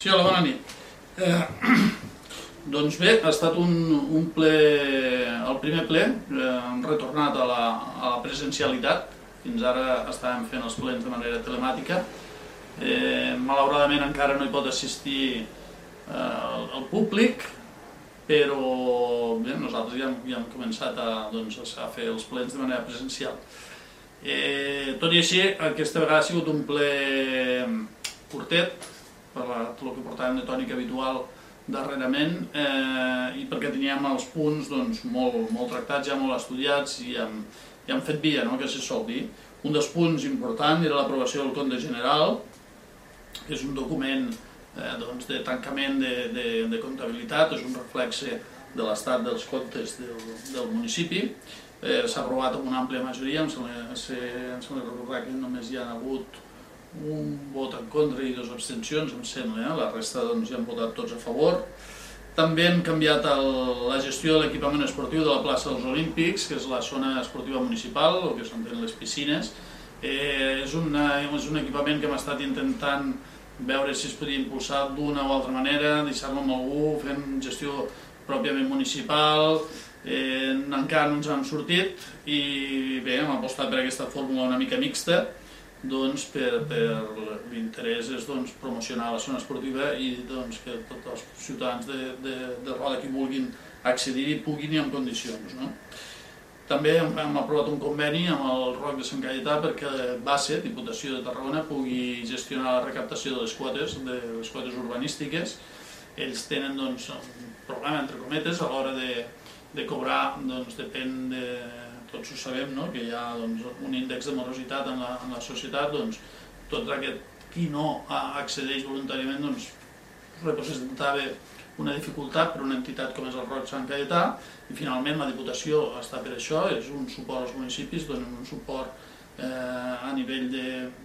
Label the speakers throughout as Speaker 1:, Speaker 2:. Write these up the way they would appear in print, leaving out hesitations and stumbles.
Speaker 1: Sí, hola, bona nit. Doncs bé, ha estat un ple, el primer ple, hem retornat a la presencialitat. Fins ara estàvem fent els plens de manera telemàtica. Malauradament encara no hi pot assistir el públic, però bé, nosaltres ja hem començat a fer els plens de manera presencial. Tot i així, aquesta vegada ha sigut un ple curtet, per el que portàvem de tònica habitual darrerament, i perquè teníem els punts molt tractats, ja molt estudiats, i hem fet via, que se sol dir. Un dels punts importants era l'aprovació del compte general, que és un document de tancament de comptabilitat, és un reflexe de l'estat dels comptes del municipi. S'ha aprovat amb una àmplia majoria, em sembla recordar que només hi ha hagut un vot en contra i 2 abstencions, em sembla, la resta hi han votat tots a favor. També hem canviat la gestió de l'equipament esportiu de la plaça dels Olímpics, que és la zona esportiva municipal, el que s'entén les piscines. És un equipament que hem estat intentant veure si es podia impulsar d'una o altra manera, deixar-lo amb algú, fent gestió pròpiament municipal. Encara no ens hem sortit i bé, hem apostat per aquesta fórmula una mica mixta, per l'interès és promocionar la zona esportiva i que tots els ciutadans de Roda que vulguin accedir-hi puguin i en condicions. També hem aprovat un conveni amb el ROC de Sant Caietà perquè Base, Diputació de Tarragona, pugui gestionar la recaptació de les quotes urbanístiques. Ells tenen un problema, entre cometes, a l'hora de cobrar, depèn de... Tots ho sabem, que hi ha un índex de morositat en la societat, tot aquest qui no accedeix voluntàriament representava una dificultat per una entitat com és el ROC Sant Caietà, i finalment la Diputació està per això, és un suport als municipis, donen un suport a nivell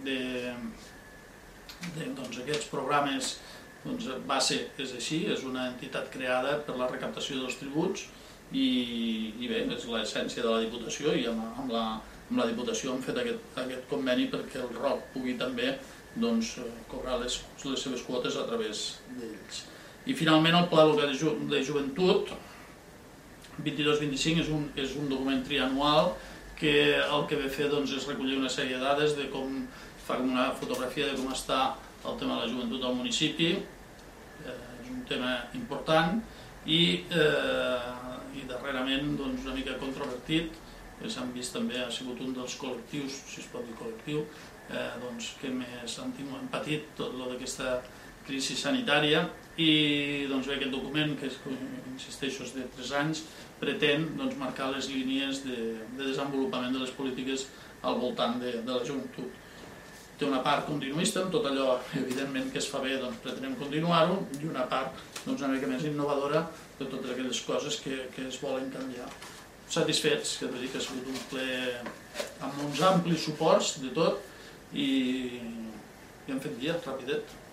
Speaker 1: d'aquests programes. Base és així, és una entitat creada per la recaptació dels tributs, i bé, és l'essència de la Diputació, i amb la Diputació hem fet aquest conveni perquè el ROC pugui també cobrar les seves quotes a través d'ells. I finalment el Pla Local de Joventut 22-25 és un document trianual que el que ve a fer és recollir una sèrie de dades de com fa una fotografia de com està el tema de la joventut al municipi. És un tema important i darrerament una mica controvertit. S'han vist també, ha sigut un dels col·lectius, si es pot dir col·lectiu, que més han patit tot d'aquesta crisi sanitària, i bé, aquest document, que insisteixo és de 3 anys, pretén marcar les línies de desenvolupament de les polítiques al voltant de la joventut. Té una part continuista, amb tot allò evidentment que es fa bé pretenem continuar-ho, i una part una mica més innovadora de totes aquelles coses que es volen canviar. Satisfets, que ha sigut un ple amb uns amplis suports de tot, i hem fet via, rapidet.